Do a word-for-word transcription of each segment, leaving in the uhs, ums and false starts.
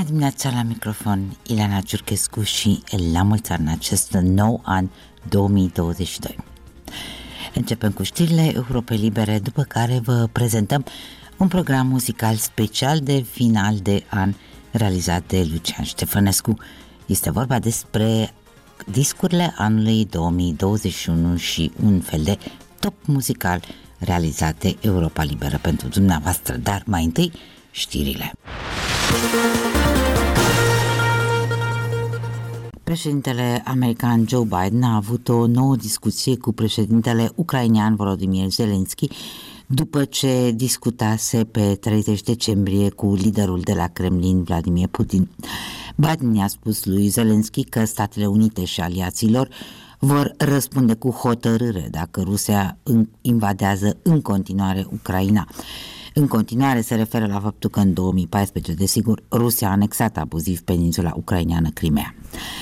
dimineața la microfon, Ileana Ciurchescu și la mulți ani în acest nou an două mii douăzeci și doi. Începem cu știrile Europei Libere, după care vă prezentăm un program muzical special de final de an realizat de Lucian Ștefănescu. Este vorba despre discurile anului două mii douăzeci și unu și un fel de top muzical realizat de Europa Liberă pentru dumneavoastră, dar mai întâi știrile. Președintele american Joe Biden a avut o nouă discuție cu președintele ucrainean Volodymyr Zelensky după ce discutase pe treizeci decembrie cu liderul de la Kremlin, Vladimir Putin. Biden i-a spus lui Zelensky că Statele Unite și aliaților vor răspunde cu hotărâre dacă Rusia invadează în continuare Ucraina. În continuare se referă la faptul că în două mii paisprezece, desigur, Rusia a anexat abuziv peninsula ucraineană Crimea.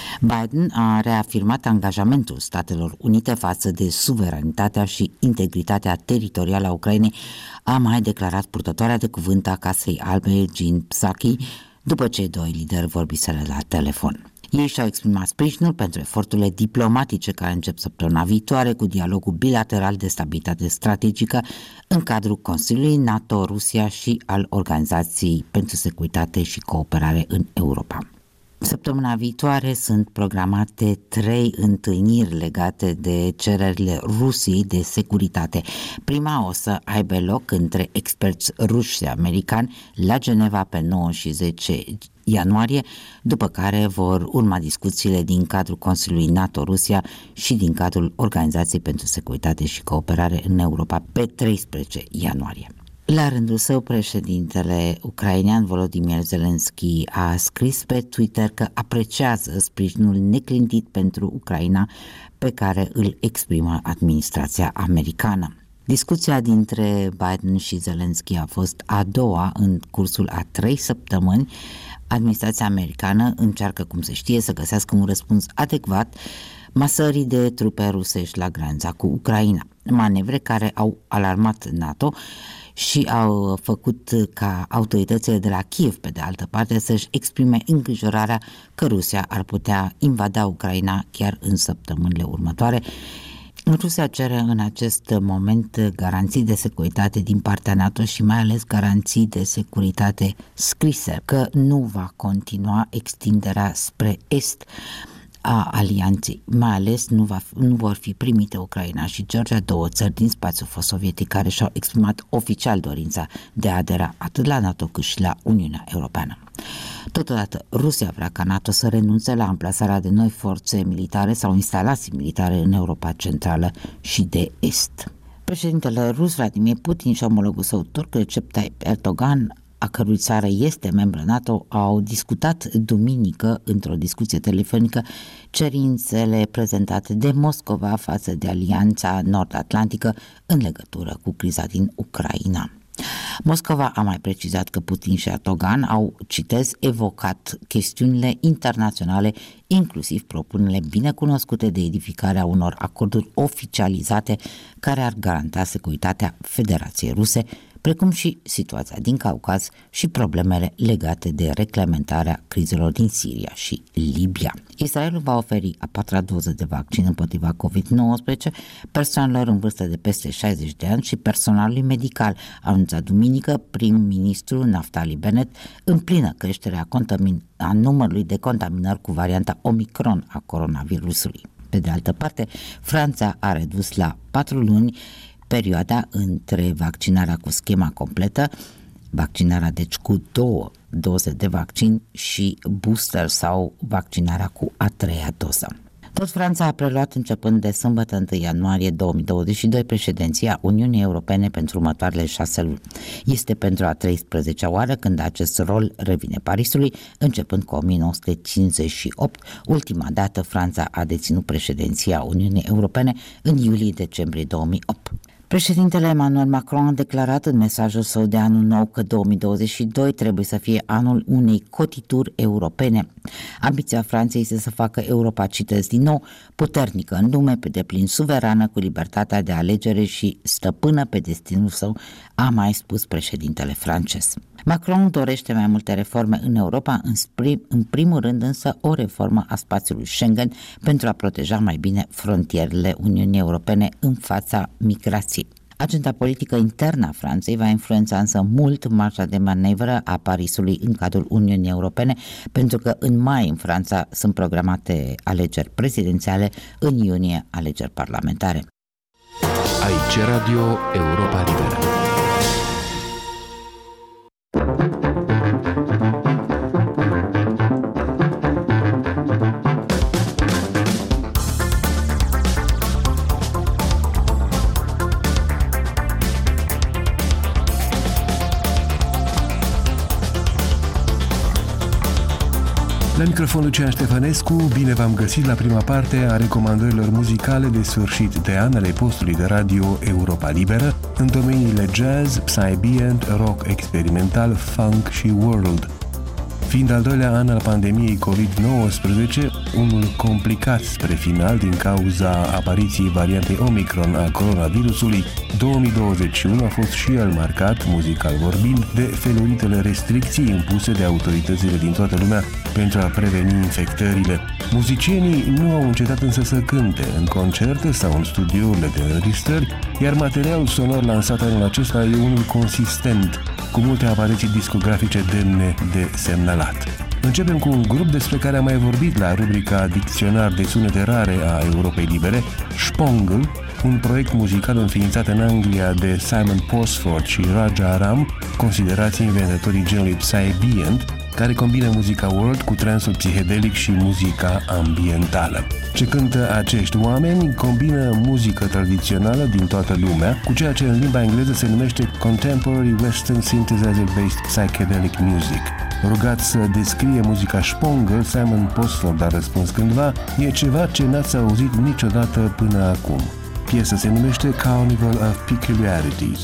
Biden a reafirmat angajamentul Statelor Unite față de suveranitatea și integritatea teritorială a Ucrainei, a mai declarat purtătoarea de cuvânt a Casei Albe, Jen Psaki, după ce doi lideri vorbiseră la telefon. Ei și-au exprimat sprijinul pentru eforturile diplomatice care încep săptămâna viitoare cu dialogul bilateral de stabilitate strategică în cadrul Consiliului NATO, Rusia și al Organizației pentru Securitate și Cooperare în Europa. Săptămâna viitoare sunt programate trei întâlniri legate de cererile Rusiei de securitate. Prima o să aibă loc între experți ruși și americani la Geneva pe nouă și zece ianuarie, după care vor urma discuțiile din cadrul Consiliului NATO-Rusia și din cadrul Organizației pentru Securitate și Cooperare în Europa pe treisprezece ianuarie. La rândul său, președintele ucrainean Volodymyr Zelensky a scris pe Twitter că apreciază sprijinul neclintit pentru Ucraina pe care îl exprimă administrația americană. Discuția dintre Biden și Zelensky a fost a doua în cursul a trei săptămâni. Administrația americană încearcă, cum se știe, să găsească un răspuns adecvat masării de trupe rusești la granița cu Ucraina, manevre care au alarmat NATO și au făcut ca autoritățile de la Kiev, pe de altă parte, să-și exprime îngrijorarea că Rusia ar putea invada Ucraina chiar în săptămânile următoare. Rusia cere în acest moment garanții de securitate din partea NATO și mai ales garanții de securitate scrise, că nu va continua extinderea spre est a alianței, mai ales nu, va, nu vor fi primite Ucraina și Georgia, două țări din spațiul fost sovietic care și-au exprimat oficial dorința de a adera atât la NATO cât și la Uniunea Europeană. Totodată, Rusia vrea ca NATO să renunțe la amplasarea de noi forțe militare sau instalații militare în Europa Centrală și de Est. Președintele rus Vladimir Putin și omologul său turc Recep Tayyip Erdogan, a cărui țară este membră NATO, au discutat duminică într-o discuție telefonică cerințele prezentate de Moscova față de Alianța Nord-Atlantică în legătură cu criza din Ucraina. Moscova a mai precizat că Putin și Erdogan au, citez, evocat chestiunile internaționale, inclusiv propunerile binecunoscute de edificarea unor acorduri oficializate care ar garanta securitatea Federației Ruse, precum și situația din Caucaz și problemele legate de reglementarea crizelor din Siria și Libia. Israelul va oferi a patra doză de vaccin împotriva covid nouăsprezece persoanelor în vârstă de peste șaizeci de ani și personalului medical, a anunțat duminică prim-ministru Naftali Bennett, în plină creștere a, contamin- a numărului de contaminări cu varianta Omicron a coronavirusului. Pe de altă parte, Franța a redus la patru luni perioada între vaccinarea cu schema completă, vaccinarea deci cu două doze de vaccin, și booster sau vaccinarea cu a treia doză. Tot Franța a preluat începând de sâmbătă întâi ianuarie două mii douăzeci și doi președinția Uniunii Europene pentru următoarele șase luni. Este pentru a treisprezecea oară când acest rol revine Parisului, începând cu o mie nouă sute cincizeci și opt. Ultima dată Franța a deținut președinția Uniunii Europene în iulie-decembrie două mii opt. Președintele Emmanuel Macron a declarat în mesajul său de anul nou că două mii douăzeci și doi trebuie să fie anul unei cotituri europene. Ambiția Franței este să facă Europa, citesc din nou, puternică în lume, pe deplin suverană, cu libertatea de alegere și stăpână pe destinul său, a mai spus președintele francez. Macron dorește mai multe reforme în Europa, în, prim, în primul rând însă o reformă a spațiului Schengen pentru a proteja mai bine frontierele Uniunii Europene în fața migrației. Agenda politică internă a Franței va influența însă mult marja de manevră a Parisului în cadrul Uniunii Europene, pentru că în mai în Franța sunt programate alegeri prezidențiale, în iunie alegeri parlamentare. Aici Radio Europa Liberă. La microfon Lucian Ștefănescu, bine v-am găsit la prima parte a recomandărilor muzicale de sfârșit de an ale postului de radio Europa Liberă în domeniile jazz, psy-ambient, rock experimental, funk și world. Fiind al doilea an al pandemiei covid nouăsprezece, unul complicat spre final din cauza apariției variantei Omicron a coronavirusului, două mii douăzeci și unu a fost și el marcat, muzical vorbind, de feluritele restricții impuse de autoritățile din toată lumea pentru a preveni infectările. Muzicienii nu au încetat însă să cânte în concerte sau în studiourile de înregistrări, iar materialul sonor lansat anul acesta e unul consistent, cu multe apariții discografice demne de semnalat. Începem cu un grup despre care am mai vorbit la rubrica Dicționar de sunete rare a Europei Libere, Spongle, un proiect muzical înființat în Anglia de Simon Posford și Raja Ram, considerați inventatorii genului psy-ambient, care combină muzica world cu transul psihedelic și muzica ambientală. Ce cântă acești oameni combină muzică tradițională din toată lumea cu ceea ce în limba engleză se numește Contemporary Western Synthesizer-Based Psychedelic Music. Rugat să descrie muzica Spongle, Simon Posford a răspuns cândva: e ceva ce n-ați auzit niciodată până acum. Piesa se numește Carnival of Peculiarities.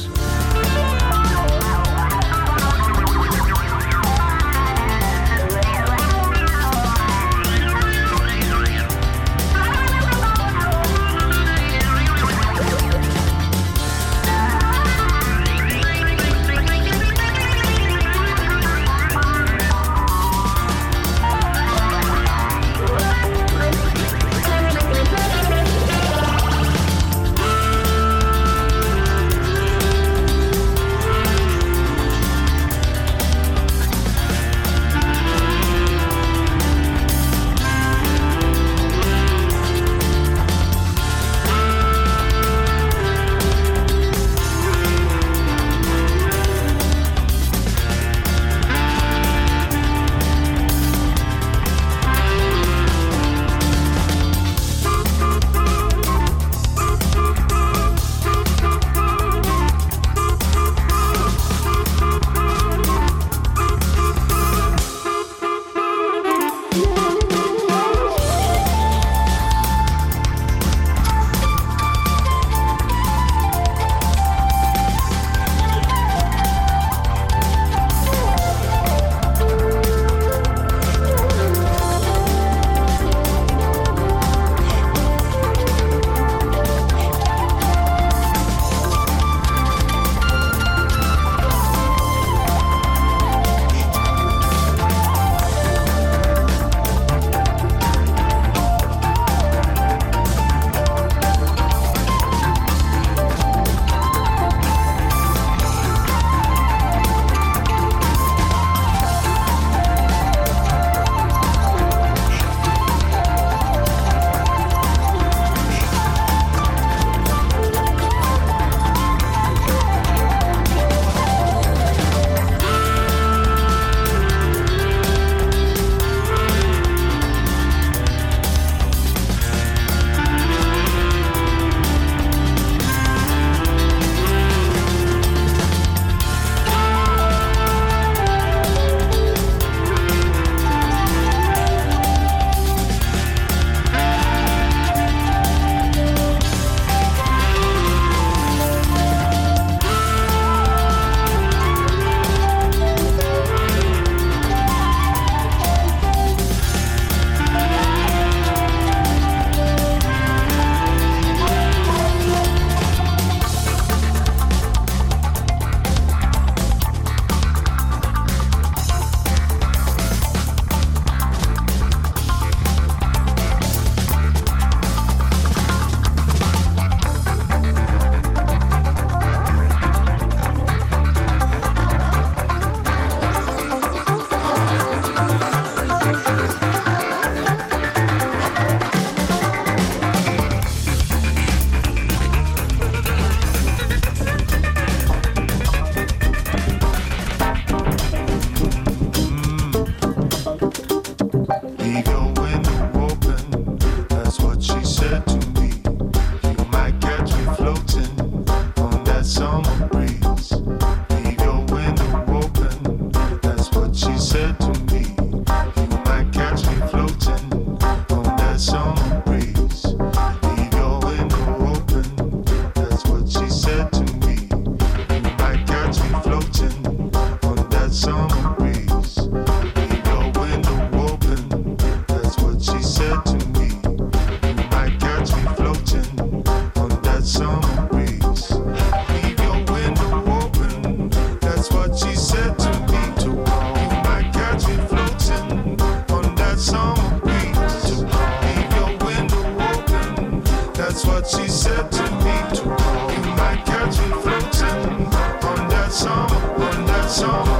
She said to me, you might catch me floating on that summer, on that summer.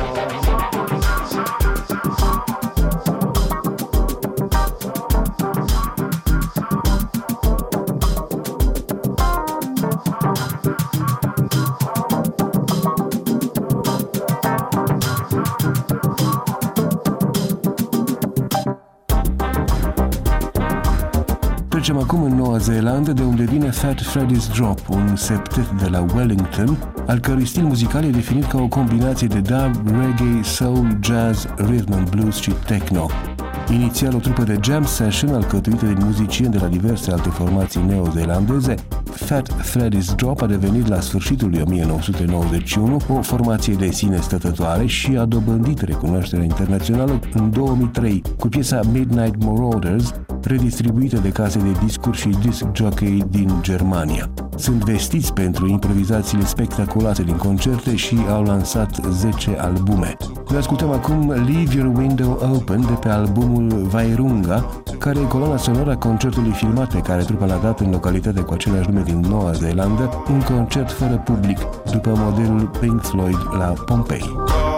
Trecem acum în Noua Zeelandă, de unde vine Fat Freddy's Drop, un septet de la Wellington, al cărui stil muzical e definit ca o combinație de dub, reggae, soul, jazz, rhythm and blues și techno. Inițial o trupă de jam session alcătuită din muzicieni de la diverse alte formații neozeelandeze, Fat Freddy's Drop a devenit la sfârșitul lui o mie nouă sute nouăzeci și unu o formație de sine stătătoare și a dobândit recunoașterea internațională în două mii trei cu piesa Midnight Marauders, redistribuită de case de discuri și disc jockey din Germania. Sunt vestiți pentru improvizațiile spectaculoase din concerte și au lansat zece albume. Noi ascultăm acum Leave Your Window Open de pe albumul Vairunga, care e coloana sonoră a concertului filmat pe care trupa l-a dat în localitatea cu același nume din Noua Zeelandă, un concert fără public, după modelul Pink Floyd la Pompei.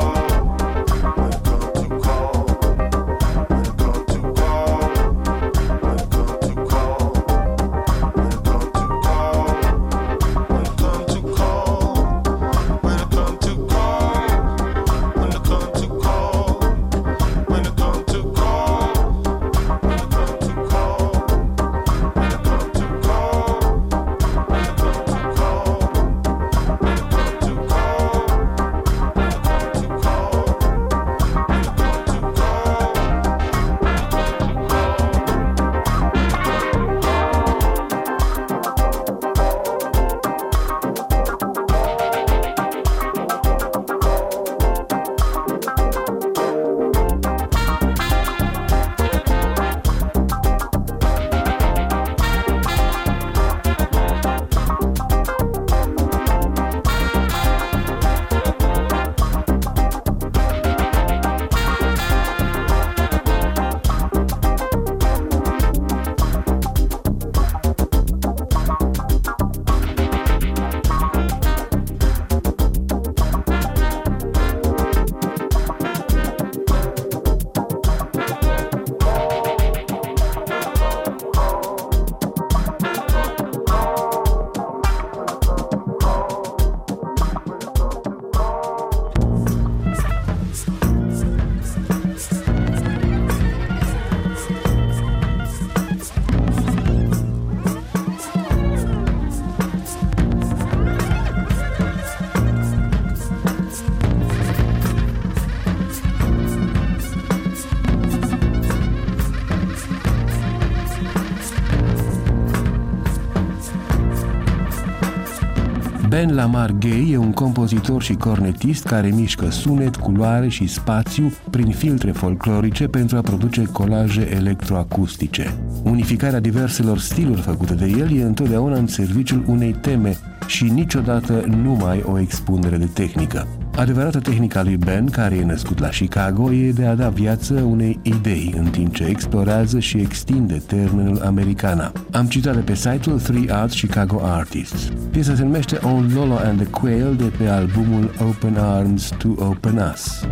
Ben Lamar Gay e un compozitor și cornetist care mișcă sunet, culoare și spațiu prin filtre folclorice pentru a produce colaje electroacustice. Unificarea diverselor stiluri făcute de el e întotdeauna în serviciul unei teme și niciodată numai o expunere de tehnică. Adevărata tehnica lui Ben, care e născut la Chicago, e de a da viață unei idei, în timp ce explorează și extinde termenul americana. Am citat de pe site-ul Three Arts Chicago Artists. Piesa se numește On Lolo and the Quail de pe albumul Open Arms to Open Us.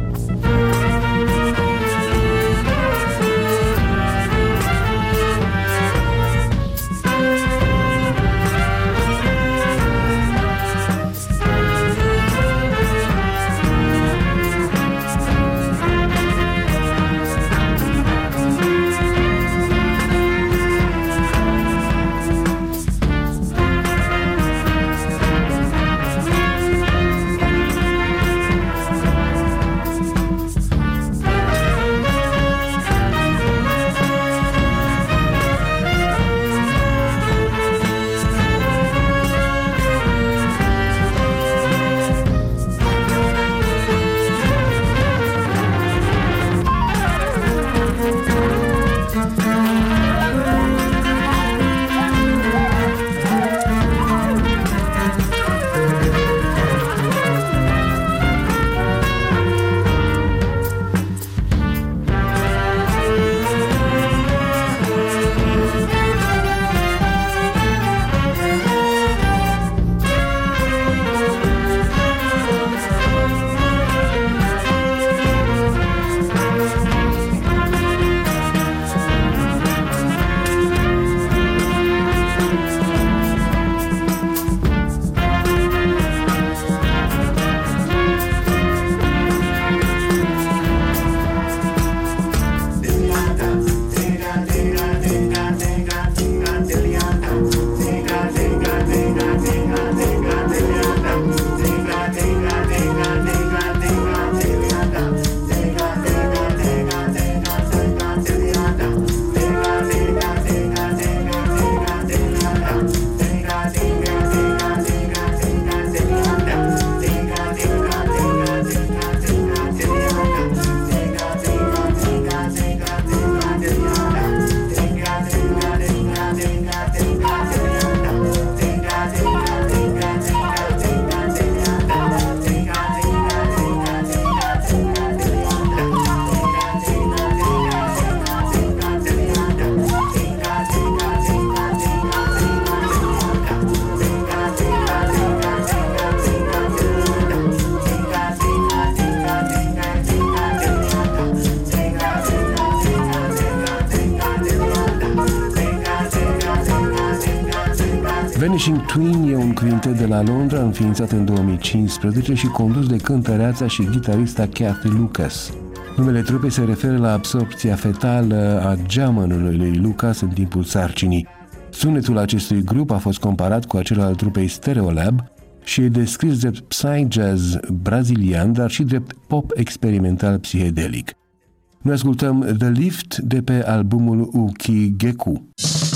Vanishing Twin e un quintet de la Londra înființat în două mii cincisprezece și condus de cântăreața și gitarista Kathy Lucas. Numele trupei se referă la absorpția fetală a geamănului lui Lucas în timpul sarcinii. Sunetul acestui grup a fost comparat cu acela al trupei Stereolab și e descris drept psy-jazz brazilian, dar și drept pop experimental psihedelic. Noi ascultăm The Lift de pe albumul Uki Geku.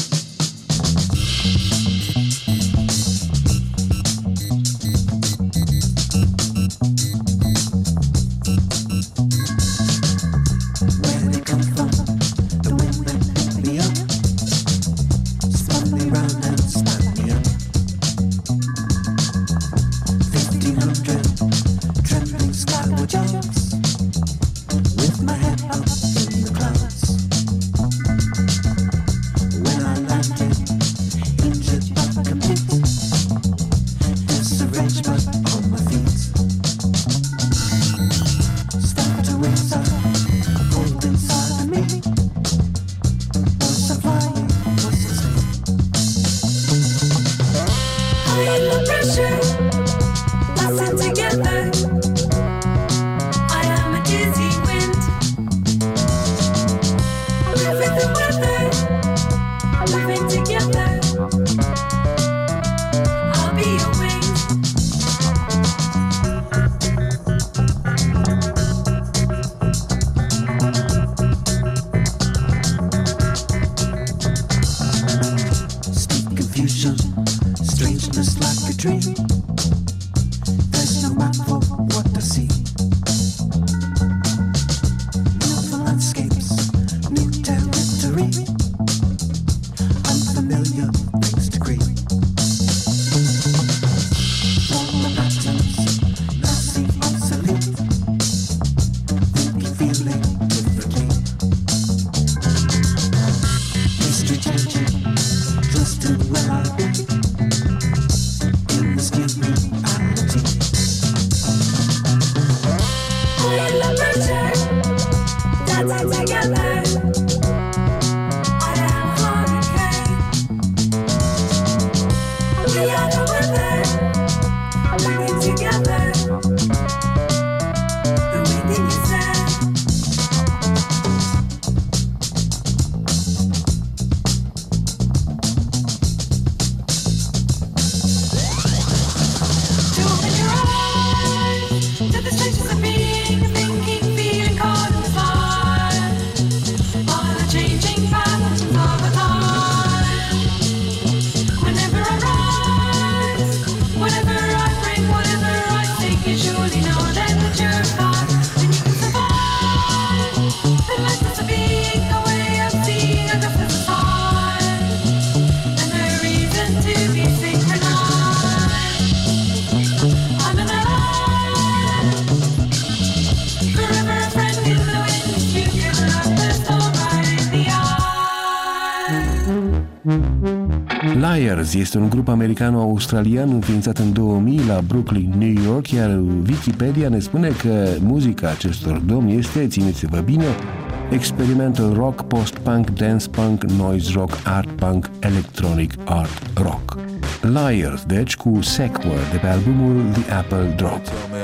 Liars este un grup americano-australian înființat în două mii la Brooklyn, New York, iar Wikipedia ne spune că muzica acestor domni este, țineți-vă bine, experimental rock, post-punk, dance-punk, noise rock, art-punk, electronic art rock. Liars, deci, cu Sequer de pe albumul The Apple Drop.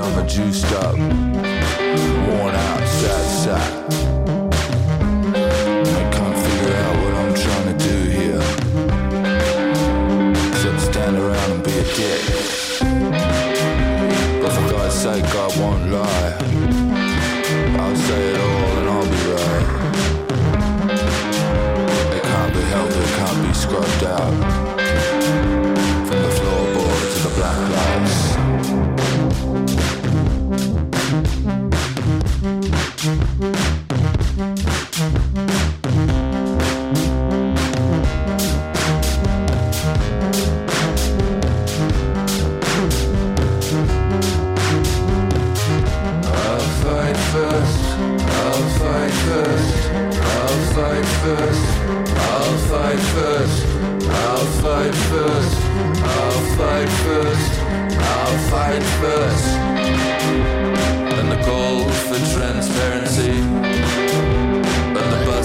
But for God's sake, I won't lie. I'll say it all and I'll be right. It can't be helped, it can't be scrubbed out. From the floorboards to the black lights.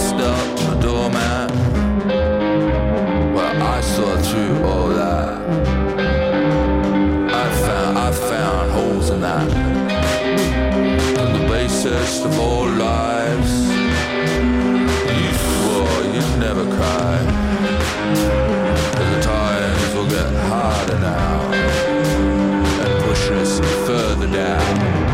Through all that best of all lives. You swore you'd never cry, but the times will get harder now and push us further down.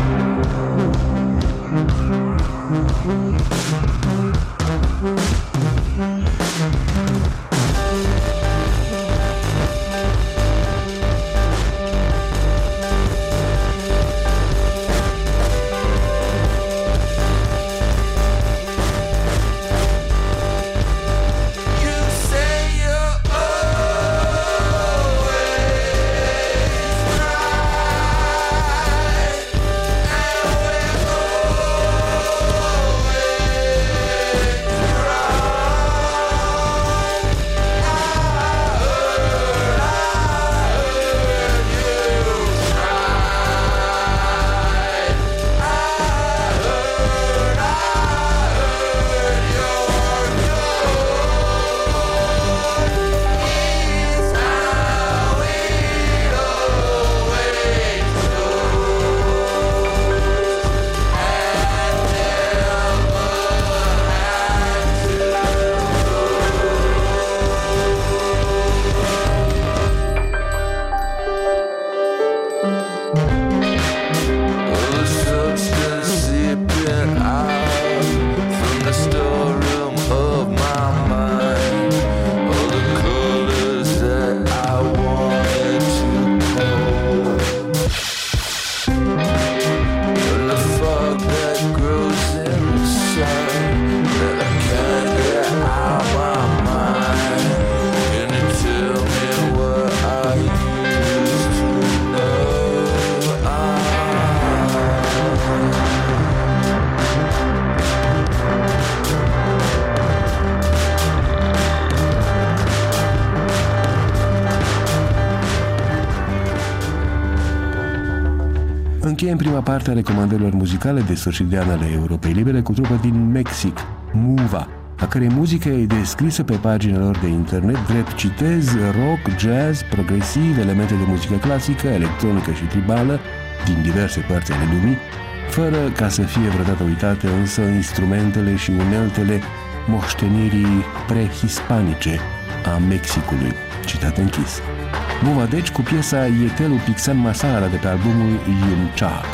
Încheiem prima parte a recomandărilor muzicale de sfârșit de an ale Europei Libere cu trupă din Mexic, Muva, a cărei muzică e descrisă pe paginile lor de internet drept, citez, rock, jazz, progresiv, elemente de muzică clasică, electronică și tribală din diverse părți ale lumii, fără ca să fie vreodată uitate însă instrumentele și uneltele moștenirii prehispanice a Mexicului. Citat închis. Muva deci cu piesa Ietelu Pixan Masara de pe albumul Yumchak.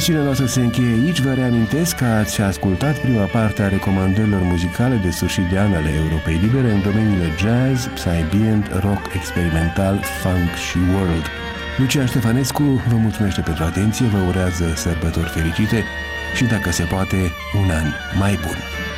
Emisiunea noastră se încheie aici. Vă reamintesc că ați ascultat prima parte a recomandărilor muzicale de sfârșit de an ale Europei Libere în domeniile jazz, psy-ambient, rock experimental, funk și world. Lucian Ștefănescu vă mulțumește pentru atenție, vă urează sărbători fericite și, dacă se poate, un an mai bun.